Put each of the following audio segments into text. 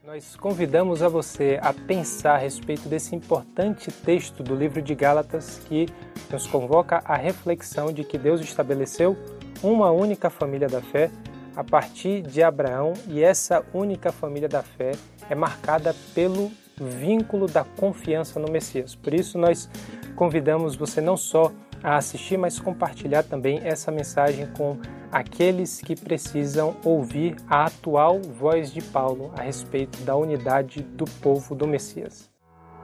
Nós convidamos a você a pensar a respeito desse importante texto do livro de Gálatas que nos convoca à reflexão de que Deus estabeleceu uma única família da fé a partir de Abraão, e essa única família da fé é marcada pelo vínculo da confiança no Messias. Por isso nós convidamos você não só a assistir, mas compartilhar também essa mensagem com aqueles que precisam ouvir a atual voz de Paulo a respeito da unidade do povo do Messias.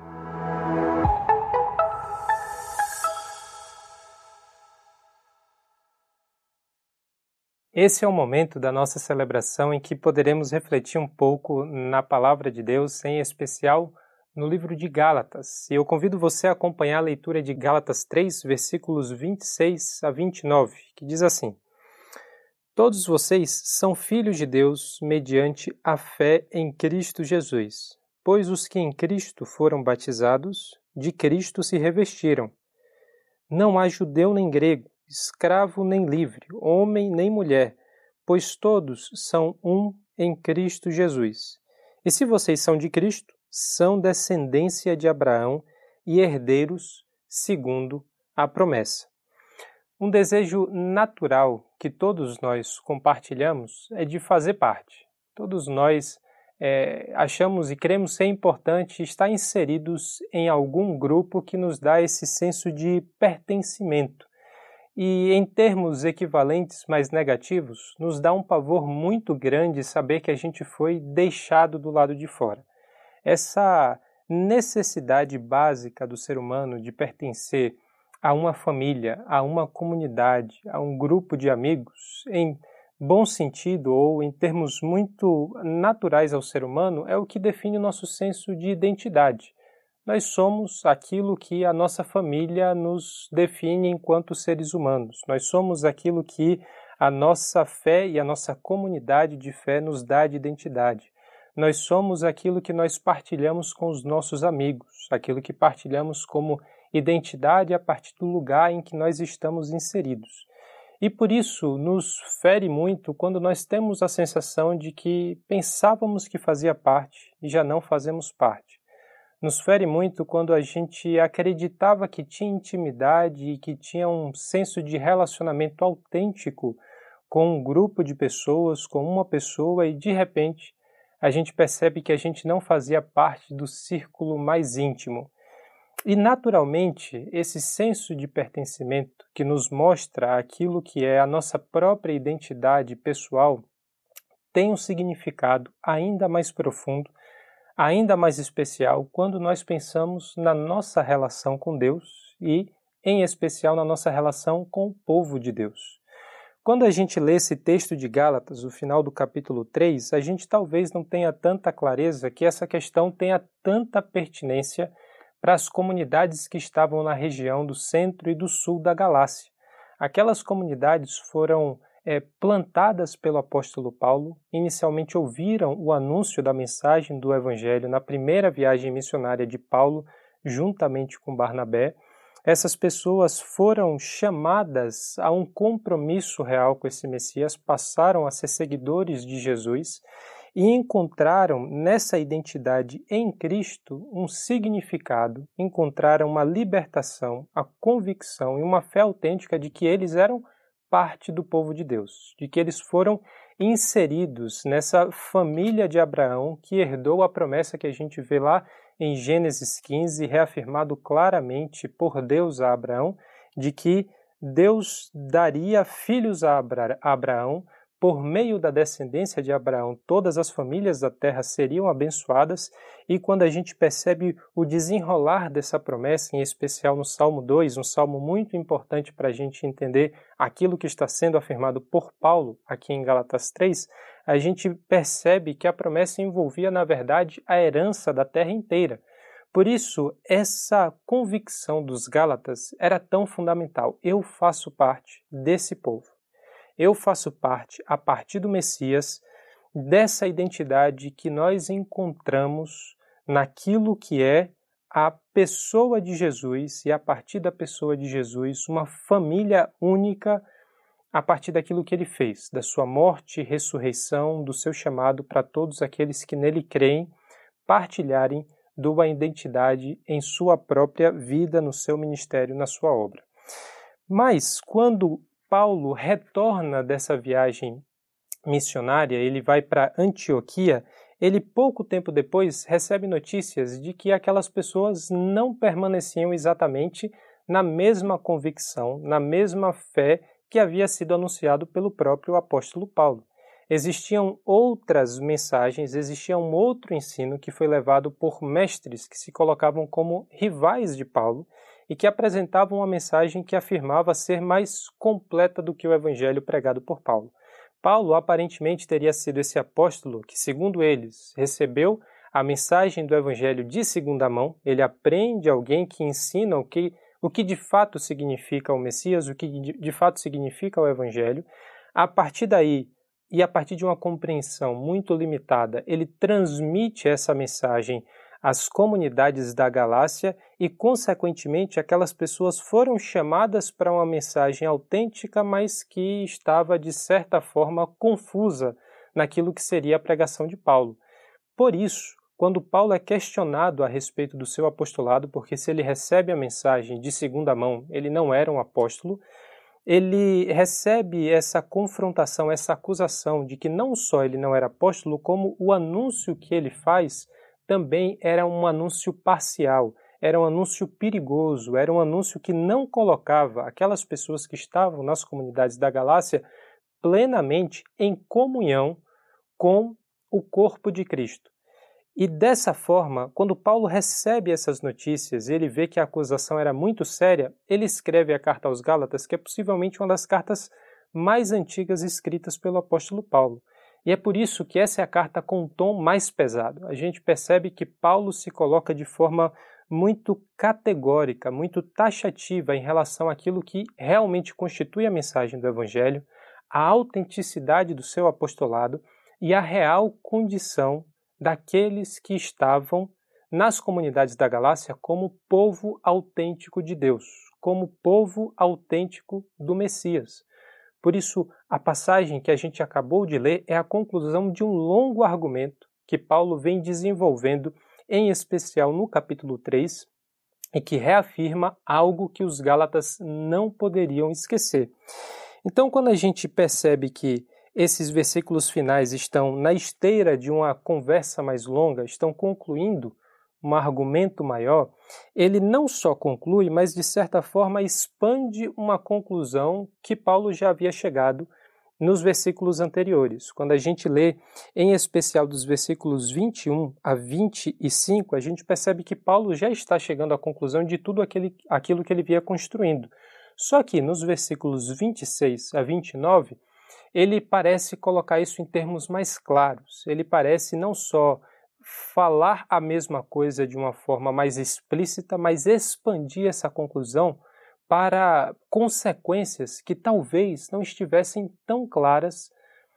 Esse é o momento da nossa celebração em que poderemos refletir um pouco na palavra de Deus, em especial no livro de Gálatas. E eu convido você a acompanhar a leitura de Gálatas 3, versículos 26 a 29, que diz assim: Todos vocês são filhos de Deus mediante a fé em Cristo Jesus, pois os que em Cristo foram batizados, de Cristo se revestiram. Não há judeu nem grego, escravo nem livre, homem nem mulher, pois todos são um em Cristo Jesus. E se vocês são de Cristo, são descendência de Abraão e herdeiros segundo a promessa. Um desejo natural que todos nós compartilhamos é de fazer parte. Todos nós achamos e cremos ser importante estar inseridos em algum grupo que nos dá esse senso de pertencimento. E em termos equivalentes, mas negativos, nos dá um pavor muito grande saber que a gente foi deixado do lado de fora. Essa necessidade básica do ser humano de pertencer a uma família, a uma comunidade, a um grupo de amigos, em bom sentido ou em termos muito naturais ao ser humano, é o que define o nosso senso de identidade. Nós somos aquilo que a nossa família nos define enquanto seres humanos. Nós somos aquilo que a nossa fé e a nossa comunidade de fé nos dá de identidade. Nós somos aquilo que nós partilhamos com os nossos amigos, aquilo que partilhamos como identidade a partir do lugar em que nós estamos inseridos. E por isso nos fere muito quando nós temos a sensação de que pensávamos que fazia parte e já não fazemos parte. Nos fere muito quando a gente acreditava que tinha intimidade e que tinha um senso de relacionamento autêntico com um grupo de pessoas, com uma pessoa, e de repente a gente percebe que a gente não fazia parte do círculo mais íntimo. E naturalmente, esse senso de pertencimento que nos mostra aquilo que é a nossa própria identidade pessoal tem um significado ainda mais profundo, ainda mais especial quando nós pensamos na nossa relação com Deus e, em especial, na nossa relação com o povo de Deus. Quando a gente lê esse texto de Gálatas, o final do capítulo 3, a gente talvez não tenha tanta clareza que essa questão tenha tanta pertinência para as comunidades que estavam na região do centro e do sul da Galácia. Aquelas comunidades foram plantadas pelo apóstolo Paulo, inicialmente ouviram o anúncio da mensagem do Evangelho na primeira viagem missionária de Paulo, juntamente com Barnabé. Essas pessoas foram chamadas a um compromisso real com esse Messias, passaram a ser seguidores de Jesus e encontraram nessa identidade em Cristo um significado, encontraram uma libertação, a convicção e uma fé autêntica de que eles eram parte do povo de Deus, de que eles foram inseridos nessa família de Abraão que herdou a promessa que a gente vê lá em Gênesis 15, reafirmado claramente por Deus a Abraão, de que Deus daria filhos a Abraão. Por meio da descendência de Abraão, todas as famílias da terra seriam abençoadas, e quando a gente percebe o desenrolar dessa promessa, em especial no Salmo 2, um salmo muito importante para a gente entender aquilo que está sendo afirmado por Paulo aqui em Gálatas 3, a gente percebe que a promessa envolvia, na verdade, a herança da terra inteira. Por isso, essa convicção dos Gálatas era tão fundamental. Eu faço parte desse povo. Eu faço parte, a partir do Messias, dessa identidade que nós encontramos naquilo que é a pessoa de Jesus e, a partir da pessoa de Jesus, uma família única a partir daquilo que ele fez, da sua morte e ressurreição, do seu chamado para todos aqueles que nele creem, partilharem de uma identidade em sua própria vida, no seu ministério, na sua obra. Mas, quando Paulo retorna dessa viagem missionária, ele vai para Antioquia, ele pouco tempo depois recebe notícias de que aquelas pessoas não permaneciam exatamente na mesma convicção, na mesma fé que havia sido anunciado pelo próprio apóstolo Paulo. Existiam outras mensagens, existia um outro ensino que foi levado por mestres que se colocavam como rivais de Paulo e que apresentavam uma mensagem que afirmava ser mais completa do que o evangelho pregado por Paulo. Paulo aparentemente teria sido esse apóstolo que, segundo eles, recebeu a mensagem do evangelho de segunda mão. Ele aprende alguém que ensina o que de fato significa o Messias, o que de fato significa o evangelho. A partir daí, e a partir de uma compreensão muito limitada, ele transmite essa mensagem às comunidades da Galácia e, consequentemente, aquelas pessoas foram chamadas para uma mensagem autêntica, mas que estava, de certa forma, confusa naquilo que seria a pregação de Paulo. Por isso, quando Paulo é questionado a respeito do seu apostolado, porque se ele recebe a mensagem de segunda mão, ele não era um apóstolo, ele recebe essa confrontação, essa acusação de que não só ele não era apóstolo, como o anúncio que ele faz também era um anúncio parcial, era um anúncio perigoso, era um anúncio que não colocava aquelas pessoas que estavam nas comunidades da Galácia plenamente em comunhão com o corpo de Cristo. E dessa forma, quando Paulo recebe essas notícias, ele vê que a acusação era muito séria, ele escreve a carta aos Gálatas, que é possivelmente uma das cartas mais antigas escritas pelo apóstolo Paulo. E é por isso que essa é a carta com um tom mais pesado. A gente percebe que Paulo se coloca de forma muito categórica, muito taxativa em relação àquilo que realmente constitui a mensagem do Evangelho, a autenticidade do seu apostolado e a real condição daqueles que estavam nas comunidades da Galácia como povo autêntico de Deus, como povo autêntico do Messias. Por isso, a passagem que a gente acabou de ler é a conclusão de um longo argumento que Paulo vem desenvolvendo, em especial no capítulo 3, e que reafirma algo que os Gálatas não poderiam esquecer. Então, quando a gente percebe que esses versículos finais estão na esteira de uma conversa mais longa, estão concluindo um argumento maior, ele não só conclui, mas de certa forma expande uma conclusão que Paulo já havia chegado nos versículos anteriores. Quando a gente lê, em especial dos versículos 21 a 25, a gente percebe que Paulo já está chegando à conclusão de tudo aquilo que ele via construindo. Só que nos versículos 26 a 29, ele parece colocar isso em termos mais claros. Ele parece não só falar a mesma coisa de uma forma mais explícita, mas expandir essa conclusão para consequências que talvez não estivessem tão claras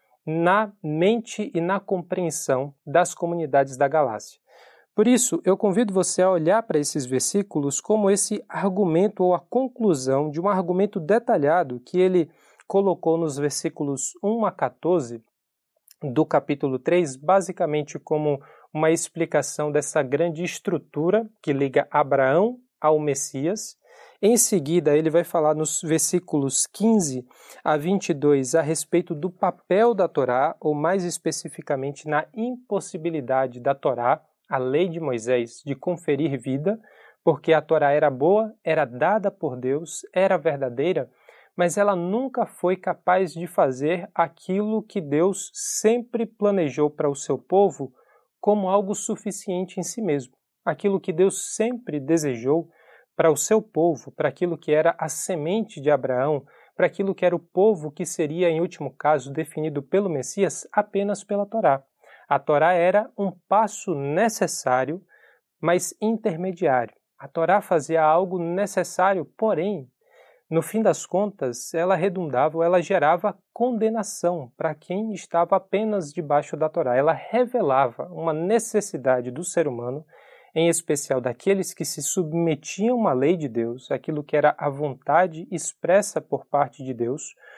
na mente e na compreensão das comunidades da Galácia. Por isso, eu convido você a olhar para esses versículos como esse argumento ou a conclusão de um argumento detalhado que ele colocou nos versículos 1 a 14 do capítulo 3, basicamente como uma explicação dessa grande estrutura que liga Abraão ao Messias. Em seguida, ele vai falar nos versículos 15 a 22 a respeito do papel da Torá, ou mais especificamente na impossibilidade da Torá, a lei de Moisés, de conferir vida, porque a Torá era boa, era dada por Deus, era verdadeira, mas ela nunca foi capaz de fazer aquilo que Deus sempre planejou para o seu povo como algo suficiente em si mesmo. Aquilo que Deus sempre desejou para o seu povo, para aquilo que era a semente de Abraão, para aquilo que era o povo que seria, em último caso, definido pelo Messias apenas pela Torá. A Torá era um passo necessário, mas intermediário. A Torá fazia algo necessário, porém, no fim das contas, ela redundava ou ela gerava condenação para quem estava apenas debaixo da Torá. Ela revelava uma necessidade do ser humano, em especial daqueles que se submetiam à lei de Deus, aquilo que era a vontade expressa por parte de Deus,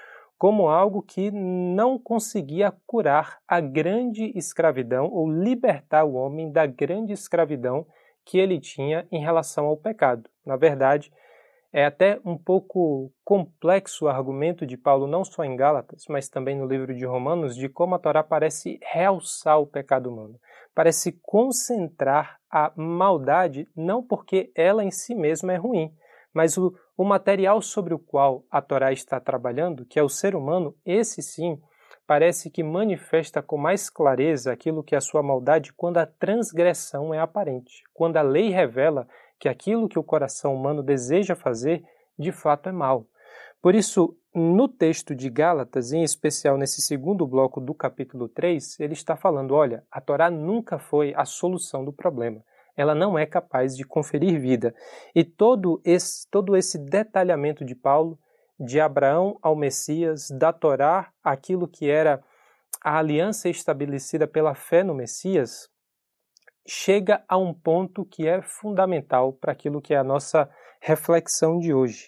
como algo que não conseguia curar a grande escravidão ou libertar o homem da grande escravidão que ele tinha em relação ao pecado. Na verdade, é até um pouco complexo o argumento de Paulo, não só em Gálatas, mas também no livro de Romanos, de como a Torá parece realçar o pecado humano. Parece concentrar a maldade, não porque ela em si mesma é ruim, mas o material sobre o qual a Torá está trabalhando, que é o ser humano, esse sim, parece que manifesta com mais clareza aquilo que é a sua maldade quando a transgressão é aparente, quando a lei revela que aquilo que o coração humano deseja fazer, de fato é mal. Por isso, no texto de Gálatas, em especial nesse segundo bloco do capítulo 3, ele está falando, olha, a Torá nunca foi a solução do problema. Ela não é capaz de conferir vida. E todo esse detalhamento de Paulo, de Abraão ao Messias, da Torá, aquilo que era a aliança estabelecida pela fé no Messias, chega a um ponto que é fundamental para aquilo que é a nossa reflexão de hoje.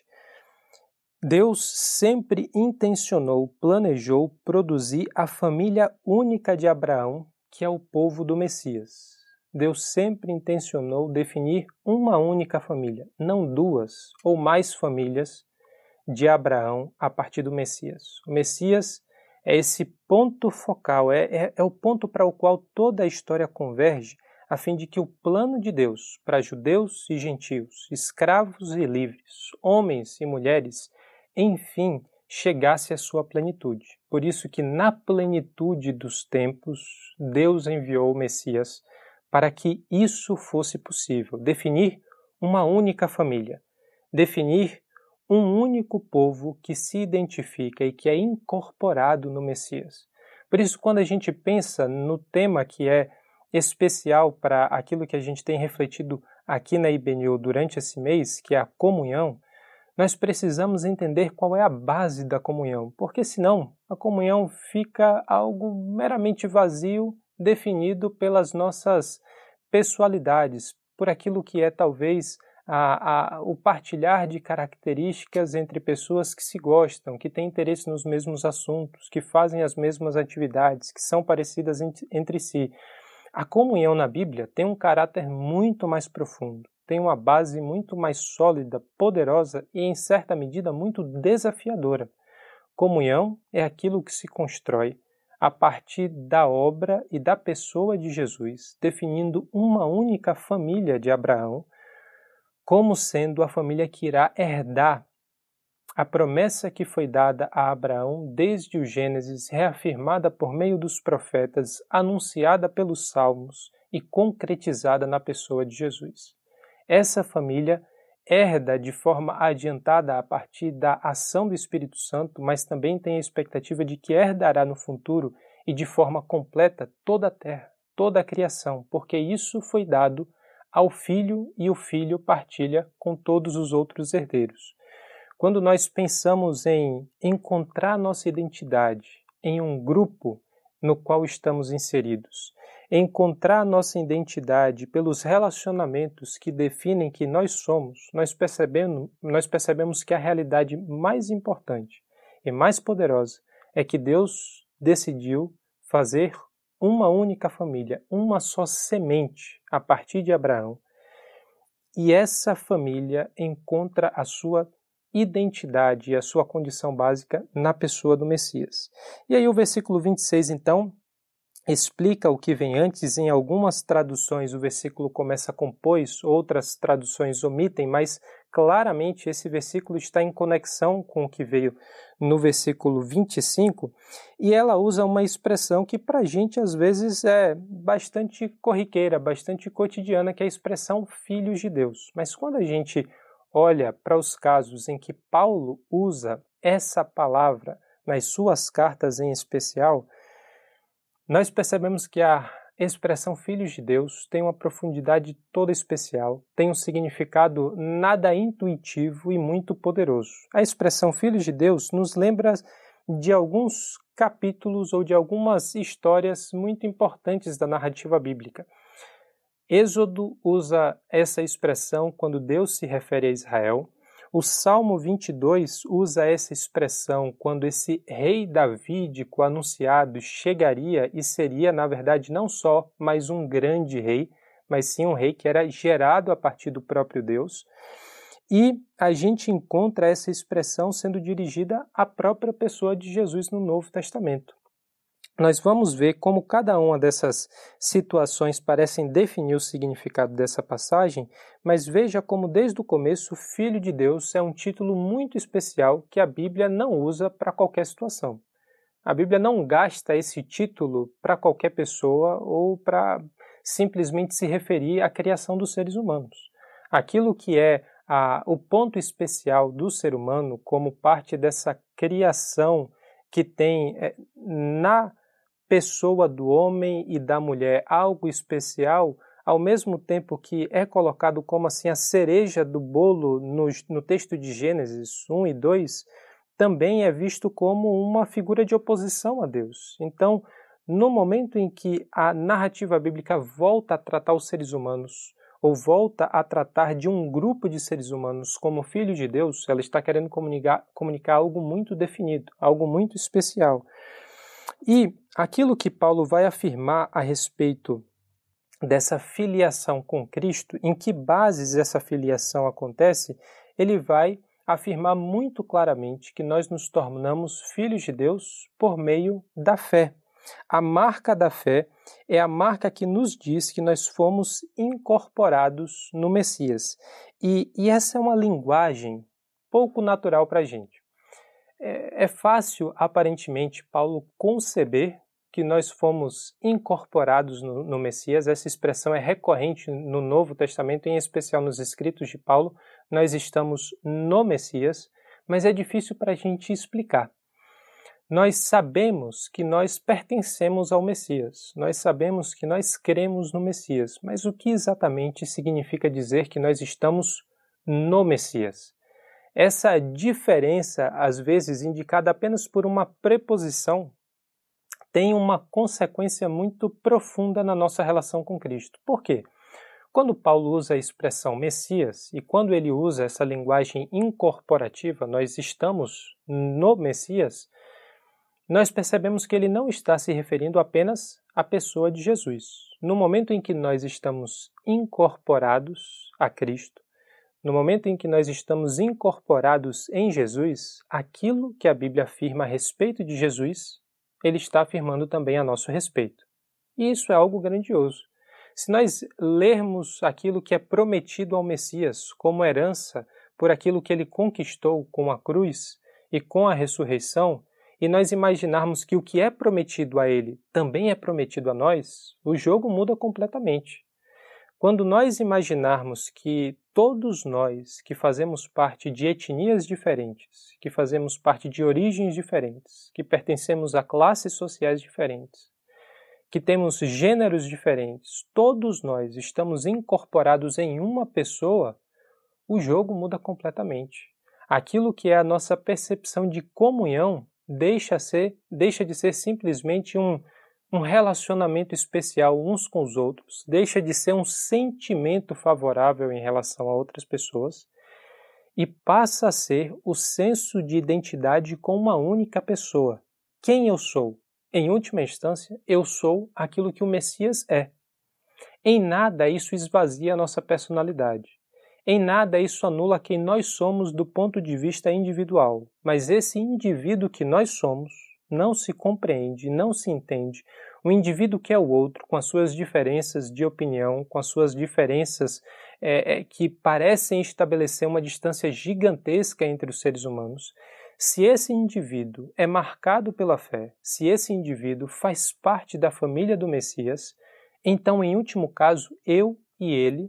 Deus sempre intencionou, planejou produzir a família única de Abraão, que é o povo do Messias. Deus sempre intencionou definir uma única família, não duas ou mais famílias de Abraão a partir do Messias. O Messias é esse ponto focal, é o ponto para o qual toda a história converge, a fim de que o plano de Deus para judeus e gentios, escravos e livres, homens e mulheres, enfim, chegasse à sua plenitude. Por isso que na plenitude dos tempos, Deus enviou o Messias para que isso fosse possível, definir uma única família, definir um único povo que se identifica e que é incorporado no Messias. Por isso, quando a gente pensa no tema que é especial para aquilo que a gente tem refletido aqui na IBNU durante esse mês, que é a comunhão, nós precisamos entender qual é a base da comunhão, porque senão a comunhão fica algo meramente vazio, definido pelas nossas pessoalidades, por aquilo que é talvez o partilhar de características entre pessoas que se gostam, que têm interesse nos mesmos assuntos, que fazem as mesmas atividades, que são parecidas entre si. A comunhão na Bíblia tem um caráter muito mais profundo, tem uma base muito mais sólida, poderosa e, em certa medida, muito desafiadora. Comunhão é aquilo que se constrói a partir da obra e da pessoa de Jesus, definindo uma única família de Abraão, como sendo a família que irá herdar a promessa que foi dada a Abraão desde o Gênesis, reafirmada por meio dos profetas, anunciada pelos Salmos e concretizada na pessoa de Jesus. Essa família herda de forma adiantada a partir da ação do Espírito Santo, mas também tem a expectativa de que herdará no futuro e de forma completa toda a terra, toda a criação, porque isso foi dado ao Filho e o Filho partilha com todos os outros herdeiros. Quando nós pensamos em encontrar nossa identidade em um grupo no qual estamos inseridos, encontrar nossa identidade pelos relacionamentos que definem que nós somos, nós percebemos que a realidade mais importante e mais poderosa é que Deus decidiu fazer uma única família, uma só semente a partir de Abraão, e essa família encontra a sua identidade e a sua condição básica na pessoa do Messias. E aí o versículo 26, então, explica o que vem antes. Em algumas traduções o versículo começa com pois, outras traduções omitem, mas claramente esse versículo está em conexão com o que veio no versículo 25, e ela usa uma expressão que para a gente às vezes é bastante corriqueira, bastante cotidiana, que é a expressão filhos de Deus. Mas quando a gente olha para os casos em que Paulo usa essa palavra nas suas cartas em especial, nós percebemos que a expressão filhos de Deus tem uma profundidade toda especial, tem um significado nada intuitivo e muito poderoso. A expressão filhos de Deus nos lembra de alguns capítulos ou de algumas histórias muito importantes da narrativa bíblica. Êxodo usa essa expressão quando Deus se refere a Israel. O Salmo 22 usa essa expressão quando esse rei davídico anunciado chegaria e seria, na verdade, não só mais um grande rei, mas sim um rei que era gerado a partir do próprio Deus. E a gente encontra essa expressão sendo dirigida à própria pessoa de Jesus no Novo Testamento. Nós vamos ver como cada uma dessas situações parecem definir o significado dessa passagem, mas veja como desde o começo Filho de Deus é um título muito especial que a Bíblia não usa para qualquer situação. A Bíblia não gasta esse título para qualquer pessoa ou para simplesmente se referir à criação dos seres humanos. Aquilo que é o ponto especial do ser humano como parte dessa criação que tem na pessoa do homem e da mulher algo especial, ao mesmo tempo que é colocado como assim a cereja do bolo no texto de Gênesis 1 e 2, também é visto como uma figura de oposição a Deus. Então, no momento em que a narrativa bíblica volta a tratar os seres humanos, ou volta a tratar de um grupo de seres humanos como filho de Deus, ela está querendo comunicar algo muito definido, algo muito especial. E aquilo que Paulo vai afirmar a respeito dessa filiação com Cristo, em que bases essa filiação acontece, ele vai afirmar muito claramente que nós nos tornamos filhos de Deus por meio da fé. A marca da fé é a marca que nos diz que nós fomos incorporados no Messias. E essa é uma linguagem pouco natural para a gente. É fácil, aparentemente, Paulo conceber que nós fomos incorporados no Messias. Essa expressão é recorrente no Novo Testamento, em especial nos escritos de Paulo. Nós estamos no Messias, mas é difícil para a gente explicar. Nós sabemos que nós pertencemos ao Messias, nós sabemos que nós cremos no Messias, mas o que exatamente significa dizer que nós estamos no Messias? Essa diferença, às vezes indicada apenas por uma preposição, tem uma consequência muito profunda na nossa relação com Cristo. Por quê? Quando Paulo usa a expressão Messias, e quando ele usa essa linguagem incorporativa, nós estamos no Messias, nós percebemos que ele não está se referindo apenas à pessoa de Jesus. No momento em que nós estamos incorporados a Cristo, no momento em que nós estamos incorporados em Jesus, aquilo que a Bíblia afirma a respeito de Jesus, ele está afirmando também a nosso respeito. E isso é algo grandioso. Se nós lermos aquilo que é prometido ao Messias como herança por aquilo que ele conquistou com a cruz e com a ressurreição, e nós imaginarmos que o que é prometido a ele também é prometido a nós, o jogo muda completamente. Quando nós imaginarmos que todos nós que fazemos parte de etnias diferentes, que fazemos parte de origens diferentes, que pertencemos a classes sociais diferentes, que temos gêneros diferentes, todos nós estamos incorporados em uma pessoa, o jogo muda completamente. Aquilo que é a nossa percepção de comunhão deixa de ser simplesmente um relacionamento especial uns com os outros, deixa de ser um sentimento favorável em relação a outras pessoas e passa a ser o senso de identidade com uma única pessoa. Quem eu sou? Em última instância, eu sou aquilo que o Messias é. Em nada isso esvazia a nossa personalidade. Em nada isso anula quem nós somos do ponto de vista individual, mas esse indivíduo que nós somos não se compreende, não se entende. O indivíduo que é o outro, com as suas diferenças de opinião, com as suas diferenças que parecem estabelecer uma distância gigantesca entre os seres humanos, se esse indivíduo é marcado pela fé, se esse indivíduo faz parte da família do Messias, então, em último caso, eu e ele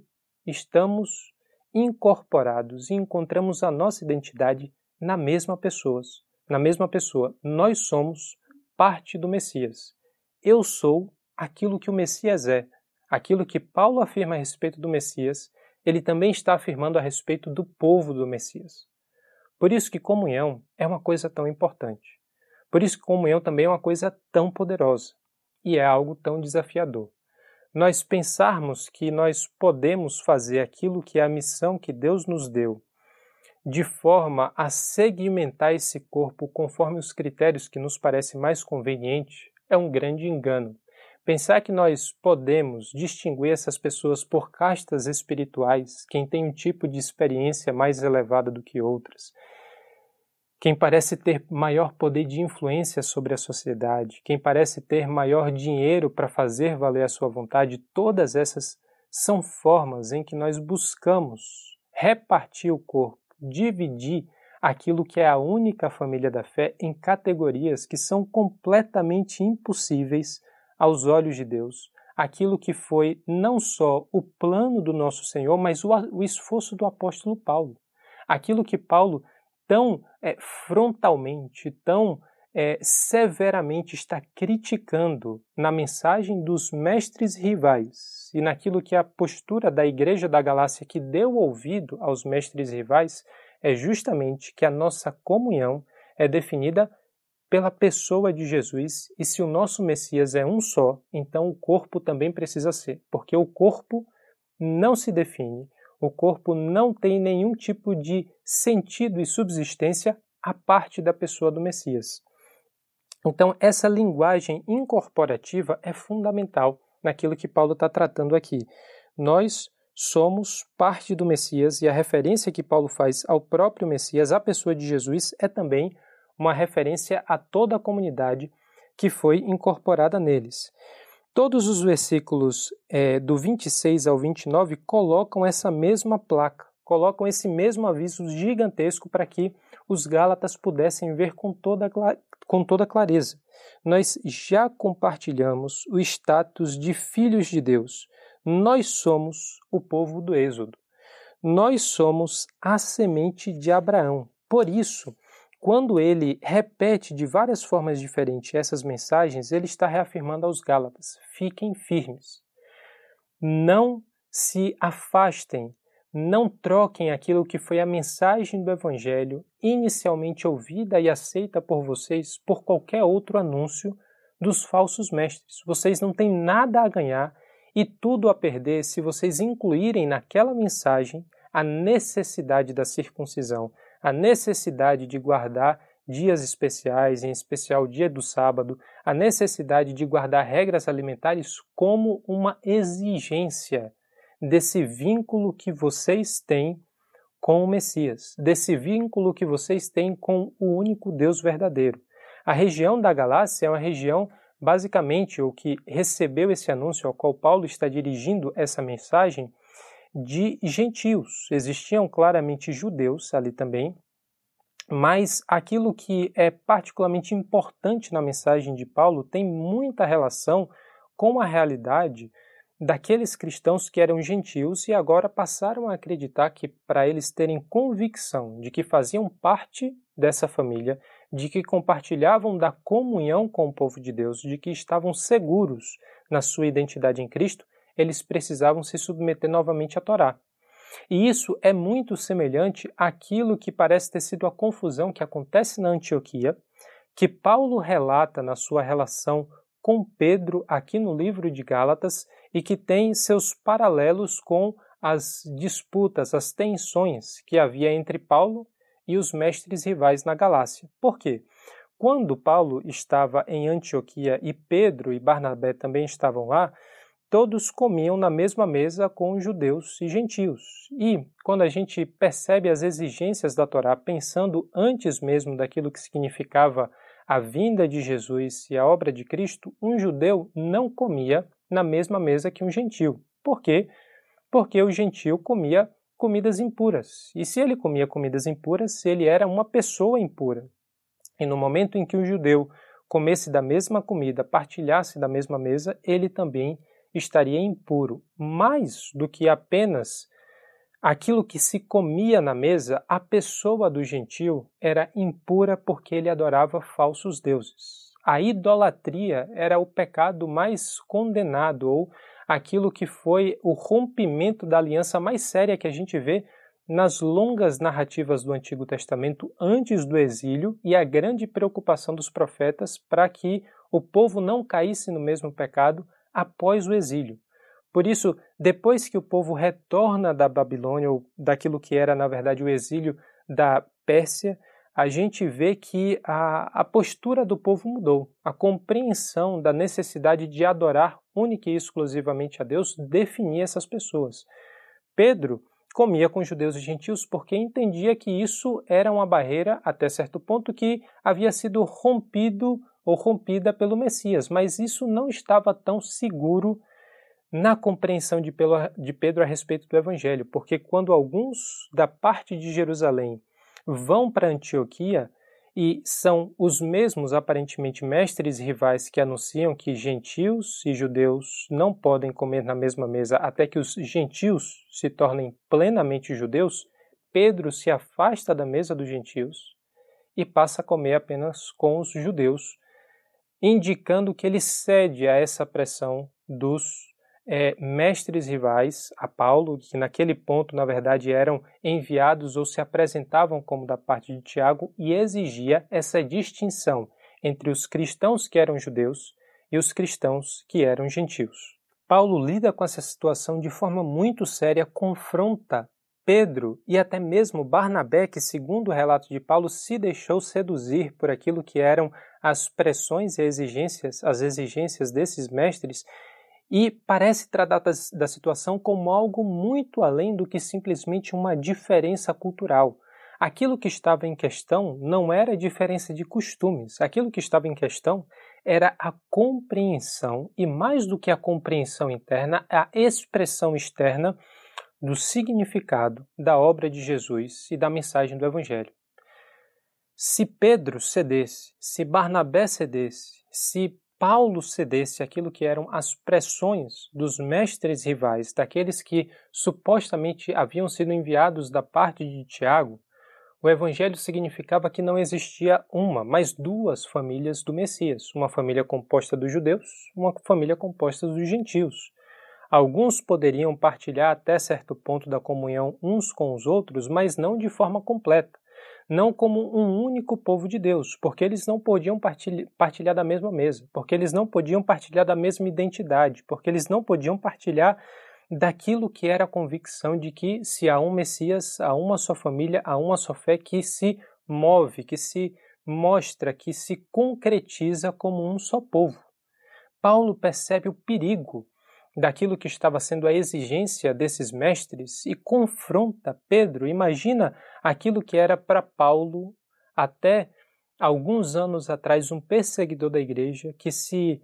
estamos incorporados e encontramos a nossa identidade na mesma pessoa. Nós somos parte do Messias. Eu sou aquilo que o Messias é. Aquilo que Paulo afirma a respeito do Messias, ele também está afirmando a respeito do povo do Messias. Por isso que comunhão é uma coisa tão importante. Por isso que comunhão também é uma coisa tão poderosa e é algo tão desafiador. Nós pensarmos que nós podemos fazer aquilo que é a missão que Deus nos deu, de forma a segmentar esse corpo conforme os critérios que nos parece mais conveniente, é um grande engano. Pensar que nós podemos distinguir essas pessoas por castas espirituais, quem tem um tipo de experiência mais elevada do que outras, quem parece ter maior poder de influência sobre a sociedade, quem parece ter maior dinheiro para fazer valer a sua vontade, todas essas são formas em que nós buscamos repartir o corpo, dividir aquilo que é a única família da fé em categorias que são completamente impossíveis aos olhos de Deus. Aquilo que foi não só o plano do nosso Senhor, mas o esforço do apóstolo Paulo. Aquilo que Paulo tão frontalmente, tão severamente está criticando na mensagem dos mestres rivais e naquilo que a postura da igreja da Galácia que deu ouvido aos mestres rivais é justamente que a nossa comunhão é definida pela pessoa de Jesus, e se o nosso Messias é um só, então o corpo também precisa ser, porque o corpo não se define, o corpo não tem nenhum tipo de sentido e subsistência à parte da pessoa do Messias. Então, essa linguagem incorporativa é fundamental naquilo que Paulo está tratando aqui. Nós somos parte do Messias e a referência que Paulo faz ao próprio Messias, à pessoa de Jesus, é também uma referência a toda a comunidade que foi incorporada neles. Todos os versículos do 26 ao 29 colocam essa mesma placa, colocam esse mesmo aviso gigantesco para que os Gálatas pudessem ver com toda clareza. Nós já compartilhamos o status de filhos de Deus. Nós somos o povo do Êxodo. Nós somos a semente de Abraão. Por isso, quando ele repete de várias formas diferentes essas mensagens, ele está reafirmando aos Gálatas: fiquem firmes, não se afastem, não troquem aquilo que foi a mensagem do Evangelho inicialmente ouvida e aceita por vocês por qualquer outro anúncio dos falsos mestres. Vocês não têm nada a ganhar e tudo a perder se vocês incluírem naquela mensagem a necessidade da circuncisão, a necessidade de guardar dias especiais, em especial o dia do sábado, a necessidade de guardar regras alimentares como uma exigência desse vínculo que vocês têm com o Messias, desse vínculo que vocês têm com o único Deus verdadeiro. A região da Galácia é uma região, basicamente, o que recebeu esse anúncio, ao qual Paulo está dirigindo essa mensagem, de gentios. Existiam claramente judeus ali também, mas aquilo que é particularmente importante na mensagem de Paulo tem muita relação com a realidade daqueles cristãos que eram gentios e agora passaram a acreditar que, para eles terem convicção de que faziam parte dessa família, de que compartilhavam da comunhão com o povo de Deus, de que estavam seguros na sua identidade em Cristo, eles precisavam se submeter novamente à Torá. E isso é muito semelhante àquilo que parece ter sido a confusão que acontece na Antioquia, que Paulo relata na sua relação com Pedro aqui no livro de Gálatas e que tem seus paralelos com as disputas, as tensões que havia entre Paulo e os mestres rivais na Galácia. Por quê? Quando Paulo estava em Antioquia e Pedro e Barnabé também estavam lá, todos comiam na mesma mesa com judeus e gentios. E quando a gente percebe as exigências da Torá, pensando antes mesmo daquilo que significava a vinda de Jesus e a obra de Cristo, um judeu não comia na mesma mesa que um gentio. Por quê? Porque o gentio comia comidas impuras. E se ele comia comidas impuras, ele era uma pessoa impura. E no momento em que o judeu comesse da mesma comida, partilhasse da mesma mesa, ele também estaria impuro. Mais do que apenas aquilo que se comia na mesa, a pessoa do gentio era impura porque ele adorava falsos deuses. A idolatria era o pecado mais condenado, ou aquilo que foi o rompimento da aliança mais séria que a gente vê nas longas narrativas do Antigo Testamento antes do exílio, e a grande preocupação dos profetas para que o povo não caísse no mesmo pecado após o exílio. Por isso, depois que o povo retorna da Babilônia, ou daquilo que era, na verdade, o exílio da Pérsia, a gente vê que a postura do povo mudou. A compreensão da necessidade de adorar única e exclusivamente a Deus definia essas pessoas. Pedro comia com judeus e gentios porque entendia que isso era uma barreira, até certo ponto, que havia sido rompido ou rompida pelo Messias, mas isso não estava tão seguro na compreensão de Pedro a respeito do Evangelho, porque quando alguns da parte de Jerusalém vão para Antioquia e são os mesmos aparentemente mestres e rivais que anunciam que gentios e judeus não podem comer na mesma mesa até que os gentios se tornem plenamente judeus, Pedro se afasta da mesa dos gentios e passa a comer apenas com os judeus, indicando que ele cede a essa pressão dos mestres rivais a Paulo, que naquele ponto, na verdade, eram enviados ou se apresentavam como da parte de Tiago, e exigia essa distinção entre os cristãos que eram judeus e os cristãos que eram gentios. Paulo lida com essa situação de forma muito séria, confronta Pedro e até mesmo Barnabé, que, segundo o relato de Paulo, se deixou seduzir por aquilo que eram as pressões e as exigências desses mestres, e parece tratar da situação como algo muito além do que simplesmente uma diferença cultural. Aquilo que estava em questão não era a diferença de costumes, aquilo que estava em questão era a compreensão, e mais do que a compreensão interna, a expressão externa do significado da obra de Jesus e da mensagem do Evangelho. Se Pedro cedesse, se Barnabé cedesse, se Paulo cedesse aquilo que eram as pressões dos mestres rivais, daqueles que supostamente haviam sido enviados da parte de Tiago, o Evangelho significava que não existia uma, mas duas famílias do Messias, uma família composta dos judeus, uma família composta dos gentios. Alguns poderiam partilhar até certo ponto da comunhão uns com os outros, mas não de forma completa. Não como um único povo de Deus, porque eles não podiam partilhar da mesma mesa, porque eles não podiam partilhar da mesma identidade, porque eles não podiam partilhar daquilo que era a convicção de que se há um Messias, há uma só família, há uma só fé que se move, que se mostra, que se concretiza como um só povo. Paulo percebe o perigo daquilo que estava sendo a exigência desses mestres e confronta Pedro. Imagina aquilo que era para Paulo, até alguns anos atrás, um perseguidor da igreja que se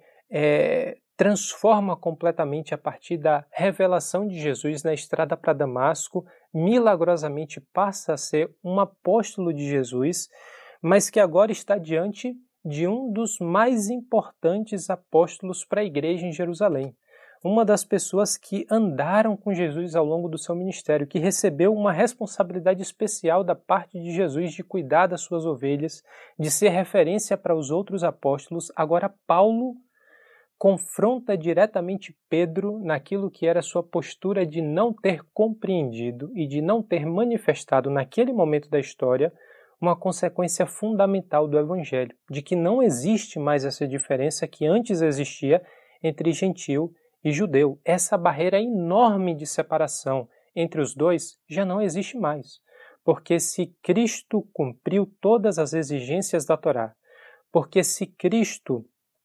transforma completamente a partir da revelação de Jesus na estrada para Damasco, milagrosamente passa a ser um apóstolo de Jesus, mas que agora está diante de um dos mais importantes apóstolos para a igreja em Jerusalém. Uma das pessoas que andaram com Jesus ao longo do seu ministério, que recebeu uma responsabilidade especial da parte de Jesus de cuidar das suas ovelhas, de ser referência para os outros apóstolos. Agora Paulo confronta diretamente Pedro naquilo que era sua postura de não ter compreendido e de não ter manifestado naquele momento da história uma consequência fundamental do Evangelho, de que não existe mais essa diferença que antes existia entre gentio e judeu. Essa barreira enorme de separação entre os dois já não existe mais, porque se Cristo cumpriu todas as exigências da Torá, porque se Cristo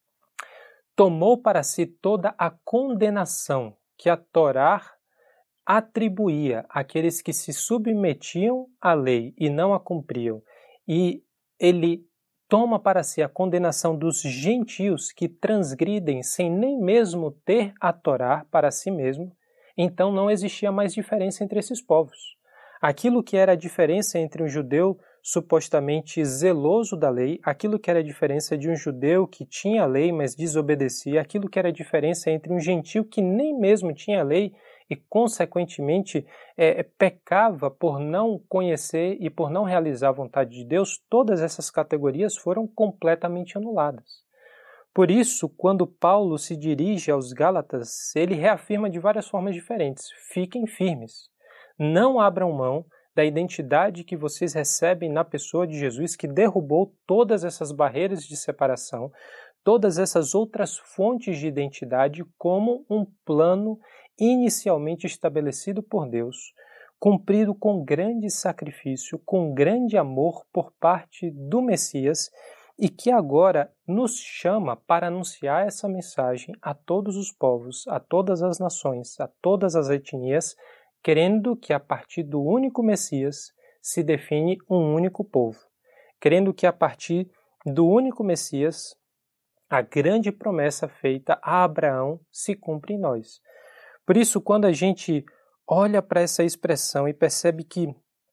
tomou para si toda a condenação que a Torá atribuía àqueles que se submetiam à lei e não a cumpriam, e ele toma para si a condenação dos gentios que transgridem sem nem mesmo ter a Torá para si mesmo, então não existia mais diferença entre esses povos. Aquilo que era a diferença entre um judeu supostamente zeloso da lei, aquilo que era a diferença de um judeu que tinha a lei, mas desobedecia, aquilo que era a diferença entre um gentio que nem mesmo tinha a lei e, consequentemente, pecava por não conhecer e por não realizar a vontade de Deus, todas essas categorias foram completamente anuladas. Por isso, quando Paulo se dirige aos Gálatas, ele reafirma de várias formas diferentes: fiquem firmes, não abram mão da identidade que vocês recebem na pessoa de Jesus, que derrubou todas essas barreiras de separação, todas essas outras fontes de identidade como um plano inicialmente estabelecido por Deus, cumprido com grande sacrifício, com grande amor por parte do Messias, e que agora nos chama para anunciar essa mensagem a todos os povos, a todas as nações, a todas as etnias, querendo que a partir do único Messias se define um único povo, querendo que a partir do único Messias a grande promessa feita a Abraão se cumpra em nós. Por isso, quando a gente olha para essa expressão e percebe que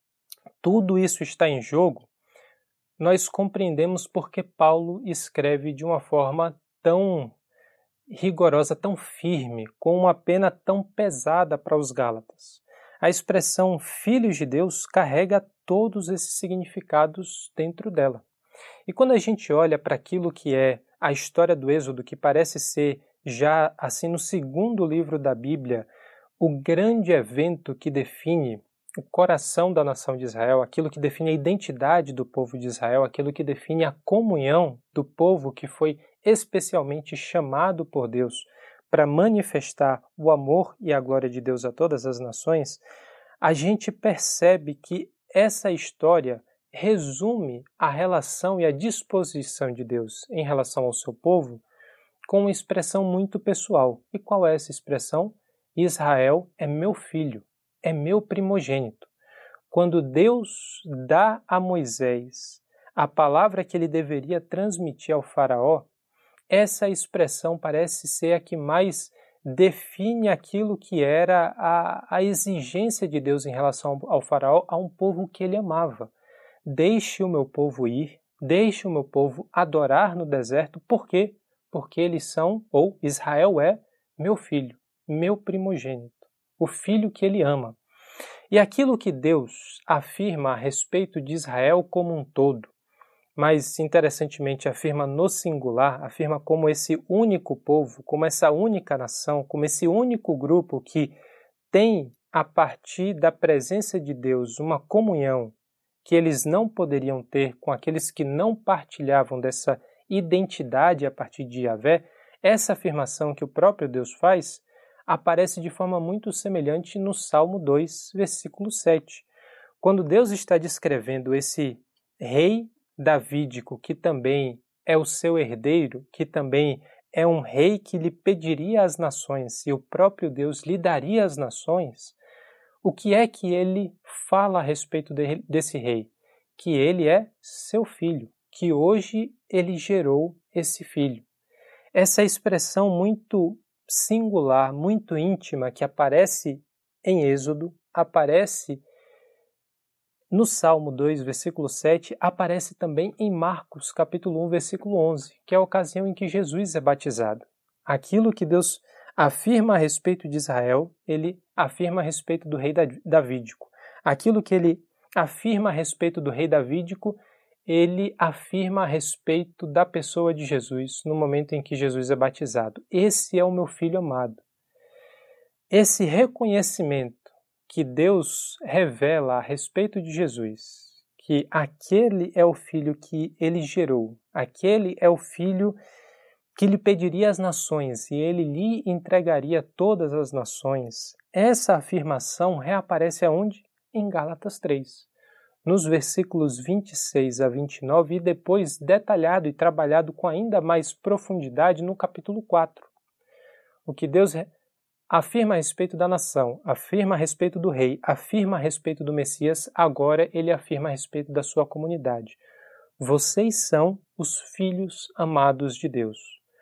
tudo isso está em jogo, nós compreendemos porque Paulo escreve de uma forma tão rigorosa, tão firme, com uma pena tão pesada para os Gálatas. A expressão filhos de Deus carrega todos esses significados dentro dela. E quando a gente olha para aquilo que é a história do Êxodo, que parece ser já assim no segundo livro da Bíblia, o grande evento que define o coração da nação de Israel, aquilo que define a identidade do povo de Israel, aquilo que define a comunhão do povo que foi especialmente chamado por Deus para manifestar o amor e a glória de Deus a todas as nações, a gente percebe que essa história resume a relação e a disposição de Deus em relação ao seu povo com uma expressão muito pessoal. E qual é essa expressão? Israel é meu filho, é meu primogênito. Quando Deus dá a Moisés a palavra que ele deveria transmitir ao faraó, essa expressão parece ser a que mais define aquilo que era a exigência de Deus em relação ao faraó, a um povo que ele amava. Deixe o meu povo ir, deixe o meu povo adorar no deserto. Por quê? Porque eles são, ou Israel é, meu filho, meu primogênito, o filho que ele ama. E aquilo que Deus afirma a respeito de Israel como um todo, mas interessantemente afirma no singular, afirma como esse único povo, como essa única nação, como esse único grupo que tem, a partir da presença de Deus, uma comunhão que eles não poderiam ter com aqueles que não partilhavam dessa identidade a partir de Yahvé. Essa afirmação que o próprio Deus faz aparece de forma muito semelhante no Salmo 2, versículo 7. Quando Deus está descrevendo esse rei davídico, que também é o seu herdeiro, que também é um rei que lhe pediria às nações e o próprio Deus lhe daria às nações, o que é que ele fala a respeito desse rei? Que ele é seu filho, que hoje ele gerou esse filho. Essa expressão muito singular, muito íntima, que aparece em Êxodo, aparece no Salmo 2, versículo 7, aparece também em Marcos, capítulo 1, versículo 11, que é a ocasião em que Jesus é batizado. Aquilo que Deus afirma a respeito de Israel, ele afirma a respeito do rei davídico. Aquilo que ele afirma a respeito do rei davídico, ele afirma a respeito da pessoa de Jesus no momento em que Jesus é batizado. Esse é o meu filho amado. Esse reconhecimento que Deus revela a respeito de Jesus, que aquele é o filho que ele gerou, aquele é o filho que lhe pediria as nações e ele lhe entregaria todas as nações. Essa afirmação reaparece aonde? Em Gálatas 3, nos versículos 26 a 29 e depois detalhado e trabalhado com ainda mais profundidade no capítulo 4. O que Deus afirma a respeito da nação, afirma a respeito do rei, afirma a respeito do Messias, agora ele afirma a respeito da sua comunidade. Vocês são os filhos amados de Deus.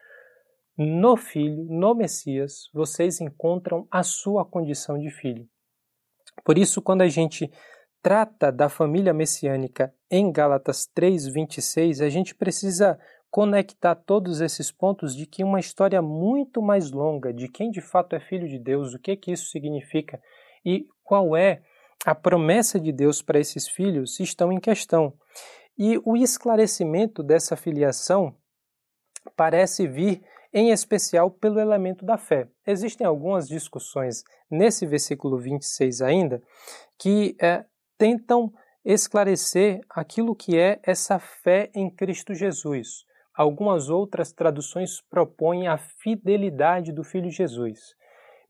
No Filho, no Messias, vocês encontram a sua condição de filho. Por isso, quando a gente trata da família messiânica em Gálatas 3:26, a gente precisa conectar todos esses pontos de que uma história muito mais longa de quem de fato é filho de Deus, o que isso significa e qual é a promessa de Deus para esses filhos estão em questão. E o esclarecimento dessa filiação parece vir em especial pelo elemento da fé. Existem algumas discussões nesse versículo 26 ainda que tentam esclarecer aquilo que é essa fé em Cristo Jesus. Algumas outras traduções propõem a fidelidade do Filho Jesus.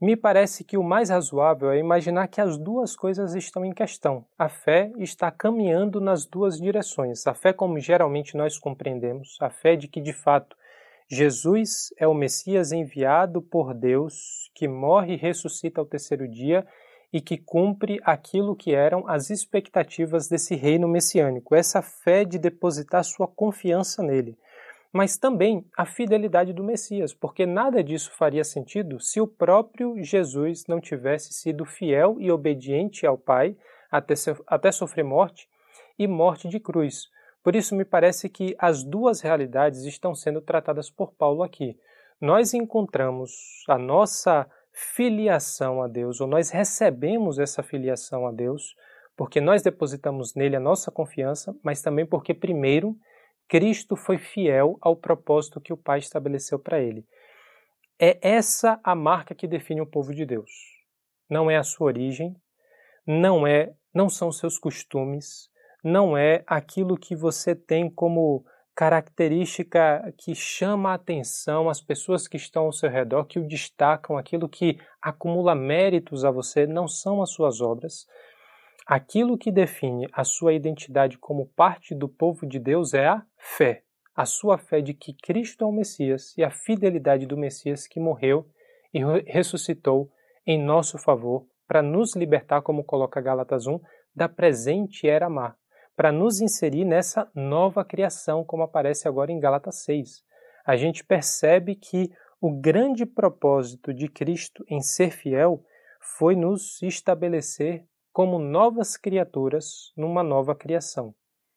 Me parece que o mais razoável é imaginar que as duas coisas estão em questão. A fé está caminhando nas duas direções. A fé como geralmente nós compreendemos, a fé de que de fato Jesus é o Messias enviado por Deus, que morre e ressuscita ao terceiro dia e que cumpre aquilo que eram as expectativas desse reino messiânico. Essa fé de depositar sua confiança nele. Mas também a fidelidade do Messias, porque nada disso faria sentido se o próprio Jesus não tivesse sido fiel e obediente ao Pai até sofrer morte e morte de cruz. Por isso me parece que as duas realidades estão sendo tratadas por Paulo aqui. Nós encontramos a nossa filiação a Deus, ou nós recebemos essa filiação a Deus, porque nós depositamos nele a nossa confiança, mas também porque primeiro Cristo foi fiel ao propósito que o Pai estabeleceu para ele. É essa a marca que define o povo de Deus. Não é a sua origem, não são os seus costumes, não é aquilo que você tem como característica que chama a atenção as pessoas que estão ao seu redor, que o destacam, aquilo que acumula méritos a você, não são as suas obras. Aquilo que define a sua identidade como parte do povo de Deus é a fé. A sua fé de que Cristo é o Messias e a fidelidade do Messias que morreu e ressuscitou em nosso favor para nos libertar, como coloca Gálatas 1, da presente era má, para nos inserir nessa nova criação, como aparece agora em Gálatas 6. A gente percebe que o grande propósito de Cristo em ser fiel foi nos estabelecer como novas criaturas numa nova criação.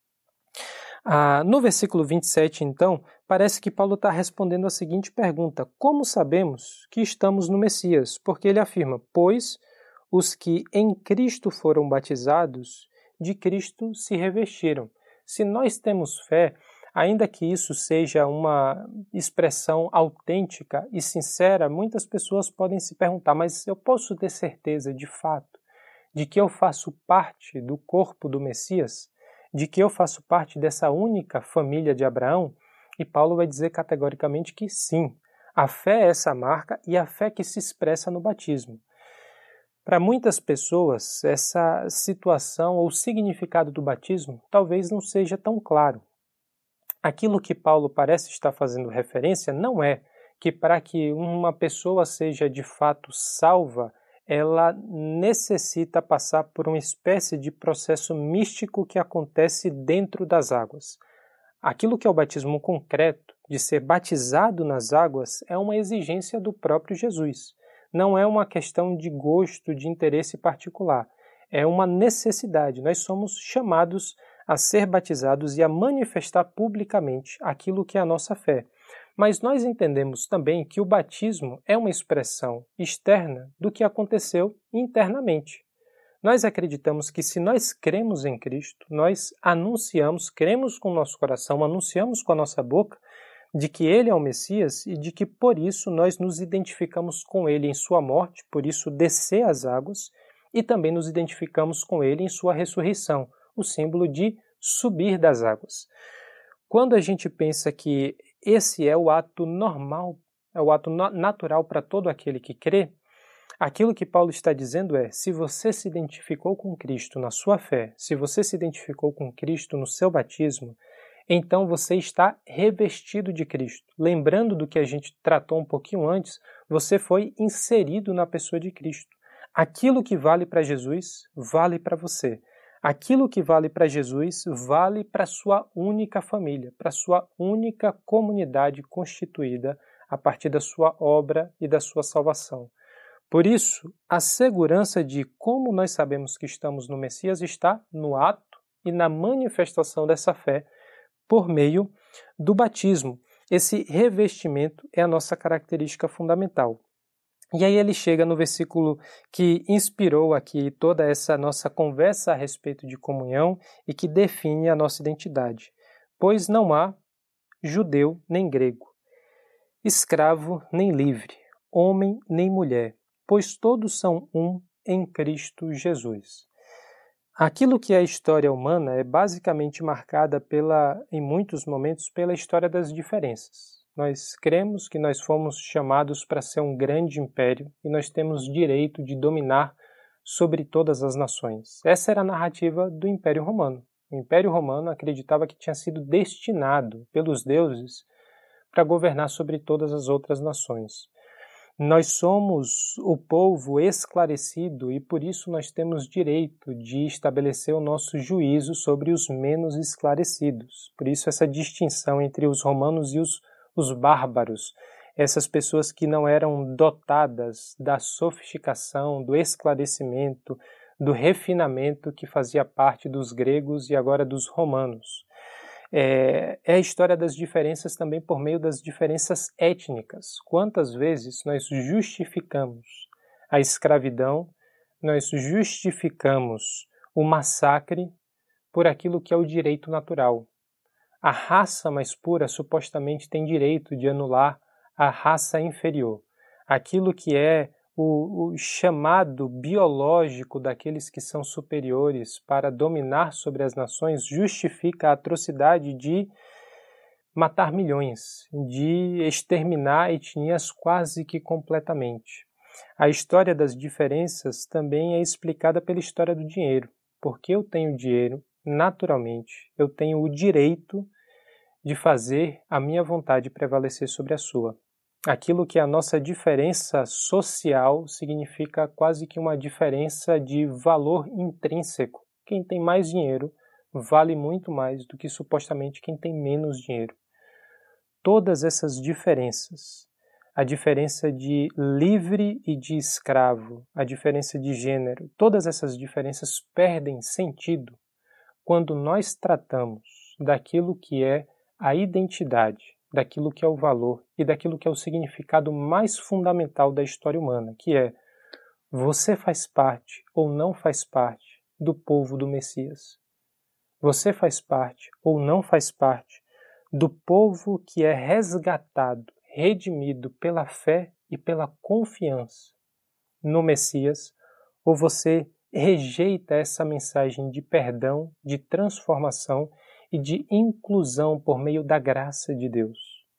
No versículo 27, então, parece que Paulo está respondendo a seguinte pergunta: como sabemos que estamos no Messias? Porque ele afirma, pois os que em Cristo foram batizados, de Cristo se revestiram. Se nós temos fé, ainda que isso seja uma expressão autêntica e sincera, muitas pessoas podem se perguntar, mas eu posso ter certeza de fato de que eu faço parte do corpo do Messias, de que eu faço parte dessa única família de Abraão? E Paulo vai dizer categoricamente que sim. A fé é essa marca e a fé que se expressa no batismo. Para muitas pessoas, essa situação ou significado do batismo talvez não seja tão claro. Aquilo que Paulo parece estar fazendo referência não é que para que uma pessoa seja de fato salva, ela necessita passar por uma espécie de processo místico que acontece dentro das águas. Aquilo que é o batismo concreto, de ser batizado nas águas, é uma exigência do próprio Jesus. Não é uma questão de gosto, de interesse particular. É uma necessidade. Nós somos chamados a ser batizados e a manifestar publicamente aquilo que é a nossa fé. Mas nós entendemos também que o batismo é uma expressão externa do que aconteceu internamente. Nós acreditamos que se nós cremos em Cristo, nós anunciamos, cremos com o nosso coração, anunciamos com a nossa boca de que Ele é o Messias e de que por isso nós nos identificamos com Ele em sua morte, por isso descer as águas, e também nos identificamos com Ele em sua ressurreição, o símbolo de subir das águas. Quando a gente pensa que esse é o ato normal, é o ato natural para todo aquele que crê, aquilo que Paulo está dizendo é, se você se identificou com Cristo na sua fé, se você se identificou com Cristo no seu batismo, então você está revestido de Cristo. Lembrando do que a gente tratou um pouquinho antes, você foi inserido na pessoa de Cristo. Aquilo que vale para Jesus, vale para você. Aquilo que vale para Jesus vale para a sua única família, para a sua única comunidade constituída a partir da sua obra e da sua salvação. Por isso, a segurança de como nós sabemos que estamos no Messias está no ato e na manifestação dessa fé por meio do batismo. Esse revestimento é a nossa característica fundamental. E aí ele chega no versículo que inspirou aqui toda essa nossa conversa a respeito de comunhão e que define a nossa identidade. Pois não há judeu nem grego, escravo nem livre, homem nem mulher, pois todos são um em Cristo Jesus. Aquilo que é a história humana é basicamente marcada em muitos momentos, pela história das diferenças. Nós cremos que nós fomos chamados para ser um grande império e nós temos direito de dominar sobre todas as nações. Essa era a narrativa do Império Romano. O Império Romano acreditava que tinha sido destinado pelos deuses para governar sobre todas as outras nações. Nós somos o povo esclarecido e por isso nós temos direito de estabelecer o nosso juízo sobre os menos esclarecidos. Por isso essa distinção entre os romanos e os bárbaros, essas pessoas que não eram dotadas da sofisticação, do esclarecimento, do refinamento que fazia parte dos gregos e agora dos romanos. É a história das diferenças também por meio das diferenças étnicas. Quantas vezes nós justificamos a escravidão, nós justificamos o massacre por aquilo que é o direito natural. A raça mais pura supostamente tem direito de anular a raça inferior. Aquilo que é o chamado biológico daqueles que são superiores para dominar sobre as nações justifica a atrocidade de matar milhões, de exterminar etnias quase que completamente. A história das diferenças também é explicada pela história do dinheiro. Porque eu tenho dinheiro, naturalmente, eu tenho o direito de fazer a minha vontade prevalecer sobre a sua. Aquilo que é a nossa diferença social significa quase que uma diferença de valor intrínseco. Quem tem mais dinheiro vale muito mais do que supostamente quem tem menos dinheiro. Todas essas diferenças, a diferença de livre e de escravo, a diferença de gênero, todas essas diferenças perdem sentido quando nós tratamos daquilo que é a identidade, daquilo que é o valor e daquilo que é o significado mais fundamental da história humana, que é você faz parte ou não faz parte do povo do Messias. Você faz parte ou não faz parte do povo que é resgatado, redimido pela fé e pela confiança no Messias, ou você rejeita essa mensagem de perdão, de transformação e de inclusão por meio da graça de Deus.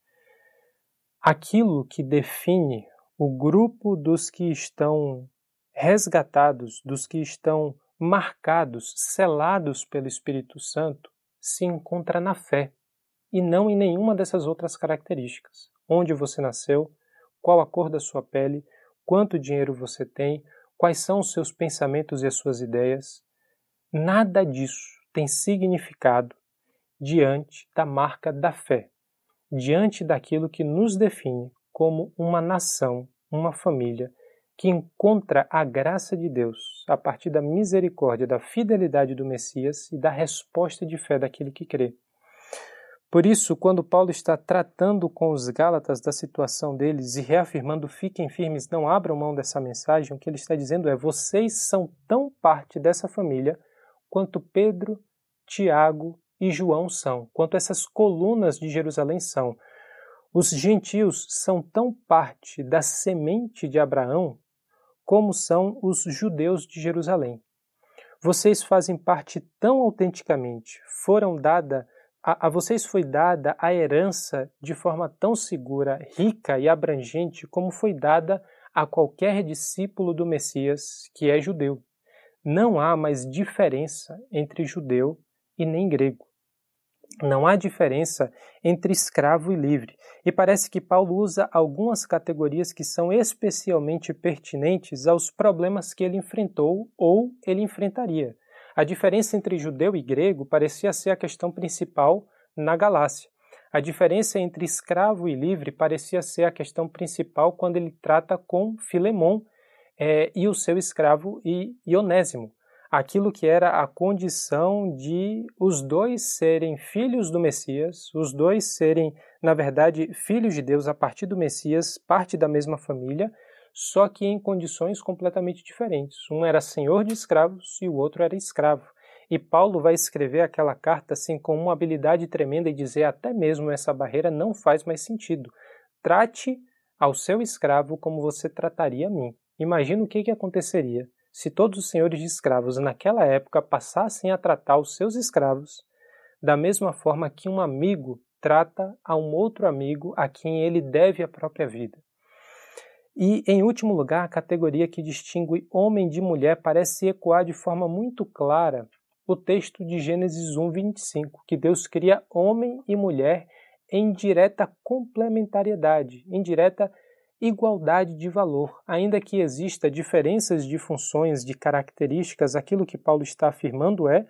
Aquilo que define o grupo dos que estão resgatados, dos que estão marcados, selados pelo Espírito Santo, se encontra na fé e não em nenhuma dessas outras características. Onde você nasceu, qual a cor da sua pele, quanto dinheiro você tem, quais são os seus pensamentos e as suas ideias. Nada disso tem significado diante da marca da fé, diante daquilo que nos define como uma nação, uma família, que encontra a graça de Deus a partir da misericórdia, da fidelidade do Messias e da resposta de fé daquele que crê. Por isso, quando Paulo está tratando com os Gálatas da situação deles e reafirmando fiquem firmes, não abram mão dessa mensagem, o que ele está dizendo é vocês são tão parte dessa família quanto Pedro, Tiago e João são, quanto essas colunas de Jerusalém são. Os gentios são tão parte da semente de Abraão como são os judeus de Jerusalém. Vocês fazem parte tão autenticamente, a vocês foi dada a herança de forma tão segura, rica e abrangente como foi dada a qualquer discípulo do Messias que é judeu. Não há mais diferença entre judeu e nem grego. Não há diferença entre escravo e livre. E parece que Paulo usa algumas categorias que são especialmente pertinentes aos problemas que ele enfrentou ou ele enfrentaria. A diferença entre judeu e grego parecia ser a questão principal na Galácia. A diferença entre escravo e livre parecia ser a questão principal quando ele trata com Filemon e o seu escravo Onésimo. Aquilo que era a condição de os dois serem filhos do Messias, os dois serem, na verdade, filhos de Deus a partir do Messias, parte da mesma família, só que em condições completamente diferentes. Um era senhor de escravos e o outro era escravo. E Paulo vai escrever aquela carta assim com uma habilidade tremenda e dizer até mesmo essa barreira não faz mais sentido. Trate ao seu escravo como você trataria a mim. Imagina o que aconteceria se todos os senhores de escravos naquela época passassem a tratar os seus escravos da mesma forma que um amigo trata a um outro amigo a quem ele deve a própria vida. E, em último lugar, a categoria que distingue homem de mulher parece ecoar de forma muito clara o texto de Gênesis 1:25, que Deus cria homem e mulher em direta complementariedade, em direta igualdade de valor. Ainda que exista diferenças de funções, de características, aquilo que Paulo está afirmando é: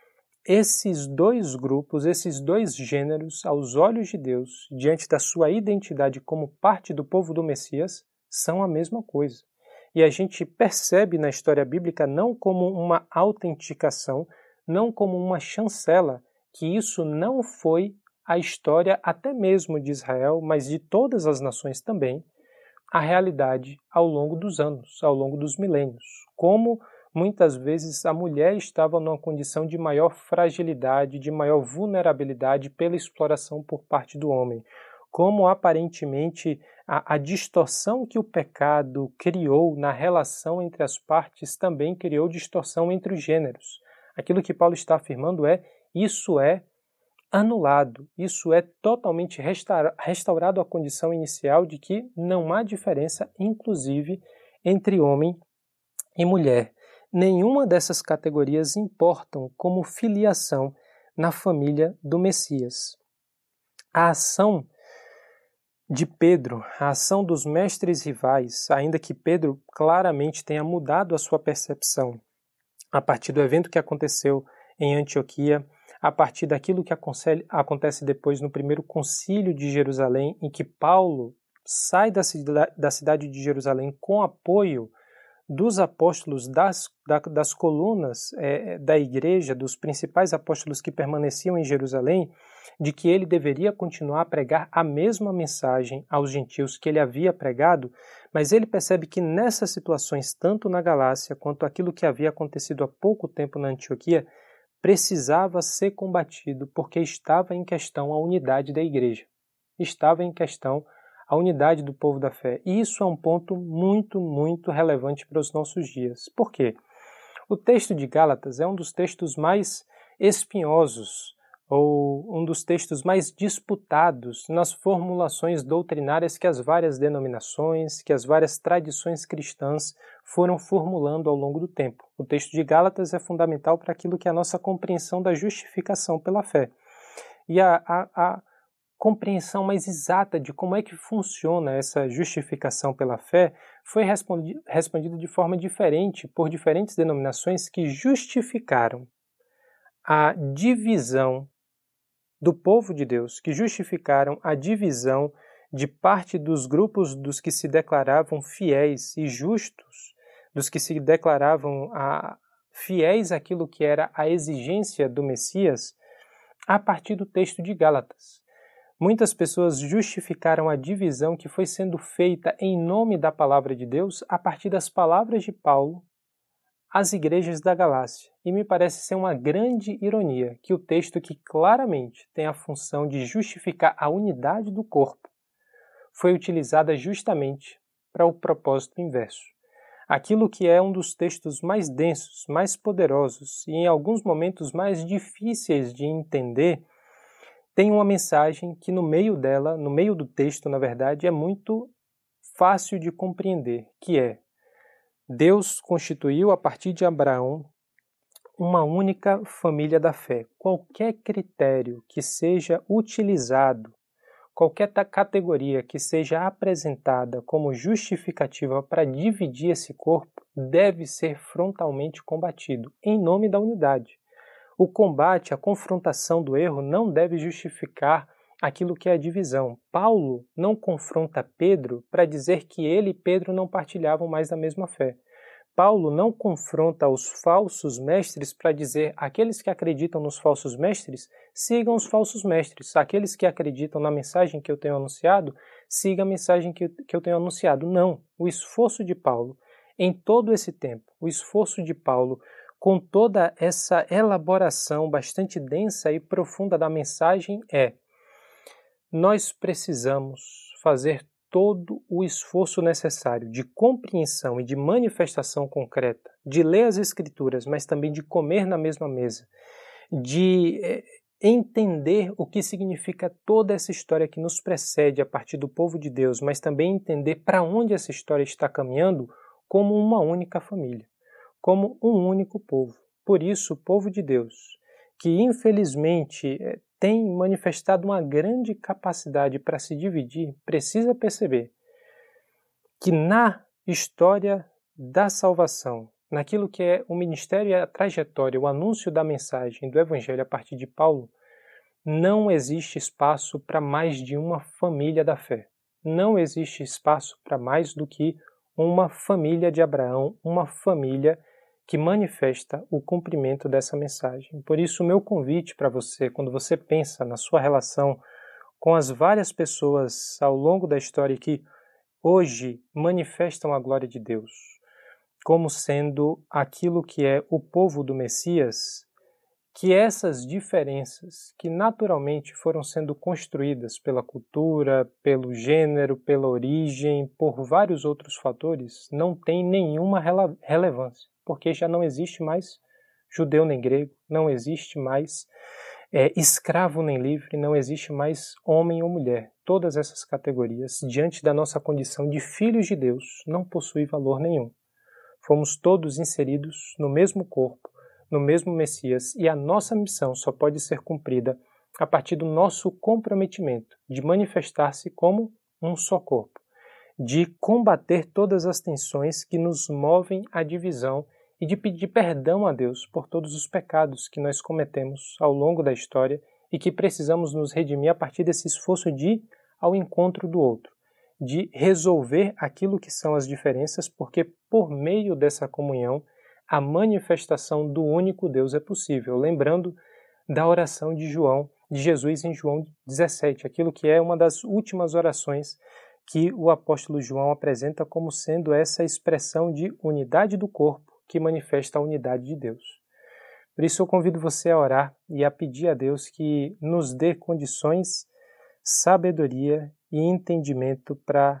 esses dois grupos, esses dois gêneros, aos olhos de Deus, diante da sua identidade como parte do povo do Messias, são a mesma coisa. E a gente percebe na história bíblica não como uma autenticação, não como uma chancela, que isso não foi a história até mesmo de Israel, mas de todas as nações também, a realidade ao longo dos anos, ao longo dos milênios. Como muitas vezes a mulher estava numa condição de maior fragilidade, de maior vulnerabilidade pela exploração por parte do homem. Como aparentemente a distorção que o pecado criou na relação entre as partes também criou distorção entre os gêneros. Aquilo que Paulo está afirmando isso é anulado, isso é totalmente restaurado à condição inicial de que não há diferença, inclusive, entre homem e mulher. Nenhuma dessas categorias importam como filiação na família do Messias. A ação de Pedro, a ação dos mestres rivais, ainda que Pedro claramente tenha mudado a sua percepção a partir do evento que aconteceu em Antioquia, a partir daquilo que acontece depois no primeiro concílio de Jerusalém, em que Paulo sai da cidade de Jerusalém com apoio dos apóstolos, das colunas da igreja, dos principais apóstolos que permaneciam em Jerusalém, de que ele deveria continuar a pregar a mesma mensagem aos gentios que ele havia pregado, mas ele percebe que nessas situações, tanto na Galácia quanto aquilo que havia acontecido há pouco tempo na Antioquia, precisava ser combatido porque estava em questão a unidade da igreja, estava em questão a unidade do povo da fé. E isso é um ponto muito, muito relevante para os nossos dias. Por quê? O texto de Gálatas é um dos textos mais espinhosos, ou um dos textos mais disputados nas formulações doutrinárias que as várias denominações, que as várias tradições cristãs foram formulando ao longo do tempo. O texto de Gálatas é fundamental para aquilo que é a nossa compreensão da justificação pela fé. E a compreensão mais exata de como é que funciona essa justificação pela fé foi respondida de forma diferente por diferentes denominações que justificaram a divisão do povo de Deus, que justificaram a divisão de parte dos grupos dos que se declaravam fiéis e justos, dos que se declaravam fiéis àquilo que era a exigência do Messias, a partir do texto de Gálatas. Muitas pessoas justificaram a divisão que foi sendo feita em nome da palavra de Deus a partir das palavras de Paulo às igrejas da Galácia. E me parece ser uma grande ironia que o texto que claramente tem a função de justificar a unidade do corpo foi utilizada justamente para o propósito inverso. Aquilo que é um dos textos mais densos, mais poderosos e em alguns momentos mais difíceis de entender, tem uma mensagem que no meio dela, no meio do texto, na verdade, é muito fácil de compreender, que é: Deus constituiu a partir de Abraão uma única família da fé. Qualquer critério que seja utilizado, qualquer categoria que seja apresentada como justificativa para dividir esse corpo, deve ser frontalmente combatido, em nome da unidade. O combate, a confrontação do erro não deve justificar aquilo que é a divisão. Paulo não confronta Pedro para dizer que ele e Pedro não partilhavam mais da mesma fé. Paulo não confronta os falsos mestres para dizer: aqueles que acreditam nos falsos mestres, sigam os falsos mestres. Aqueles que acreditam na mensagem que eu tenho anunciado, sigam a mensagem que eu tenho anunciado. Não. O esforço de Paulo, em todo esse tempo, o esforço de Paulo, com toda essa elaboração bastante densa e profunda da mensagem, nós precisamos fazer todo o esforço necessário de compreensão e de manifestação concreta, de ler as Escrituras, mas também de comer na mesma mesa, de entender o que significa toda essa história que nos precede a partir do povo de Deus, mas também entender para onde essa história está caminhando como uma única família, como um único povo. Por isso, o povo de Deus, que infelizmente tem manifestado uma grande capacidade para se dividir, precisa perceber que na história da salvação, naquilo que é o ministério e a trajetória, o anúncio da mensagem do Evangelho a partir de Paulo, não existe espaço para mais de uma família da fé. Não existe espaço para mais do que uma família de Abraão, uma família que manifesta o cumprimento dessa mensagem. Por isso, o meu convite para você, quando você pensa na sua relação com as várias pessoas ao longo da história que hoje manifestam a glória de Deus, como sendo aquilo que é o povo do Messias, que essas diferenças que naturalmente foram sendo construídas pela cultura, pelo gênero, pela origem, por vários outros fatores, não têm nenhuma relevância, porque já não existe mais judeu nem grego, não existe mais escravo nem livre, não existe mais homem ou mulher. Todas essas categorias, diante da nossa condição de filhos de Deus, não possuem valor nenhum. Fomos todos inseridos no mesmo corpo, no mesmo Messias, e a nossa missão só pode ser cumprida a partir do nosso comprometimento de manifestar-se como um só corpo, de combater todas as tensões que nos movem à divisão e de pedir perdão a Deus por todos os pecados que nós cometemos ao longo da história e que precisamos nos redimir a partir desse esforço de ir ao encontro do outro, de resolver aquilo que são as diferenças, porque por meio dessa comunhão a manifestação do único Deus é possível. Lembrando da oração de Jesus em João 17, aquilo que é uma das últimas orações que o apóstolo João apresenta como sendo essa expressão de unidade do corpo que manifesta a unidade de Deus. Por isso eu convido você a orar e a pedir a Deus que nos dê condições, sabedoria e entendimento para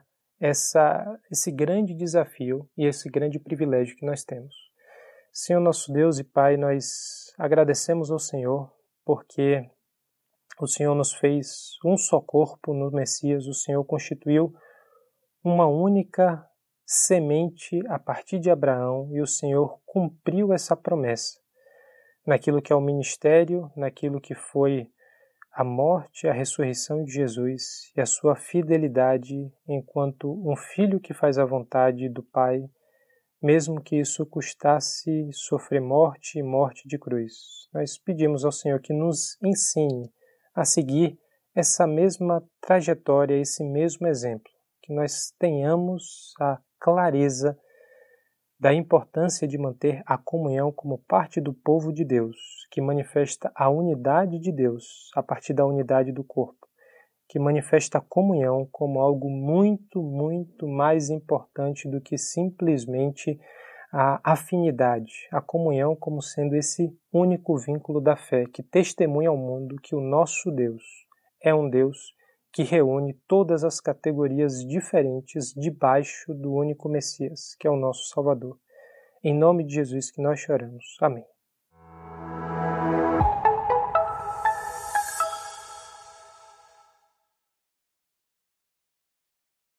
esse grande desafio e esse grande privilégio que nós temos. Senhor nosso Deus e Pai, nós agradecemos ao Senhor porque o Senhor nos fez um só corpo no Messias, o Senhor constituiu uma única semente a partir de Abraão e o Senhor cumpriu essa promessa naquilo que é o ministério, naquilo que foi a morte, a ressurreição de Jesus e a sua fidelidade enquanto um filho que faz a vontade do Pai, mesmo que isso custasse sofrer morte e morte de cruz. Nós pedimos ao Senhor que nos ensine a seguir essa mesma trajetória, esse mesmo exemplo, que nós tenhamos a clareza da importância de manter a comunhão como parte do povo de Deus, que manifesta a unidade de Deus a partir da unidade do corpo, que manifesta a comunhão como algo muito, muito mais importante do que simplesmente a afinidade, a comunhão como sendo esse único vínculo da fé que testemunha ao mundo que o nosso Deus é um Deus que reúne todas as categorias diferentes debaixo do único Messias, que é o nosso Salvador. Em nome de Jesus que nós choramos. Amém.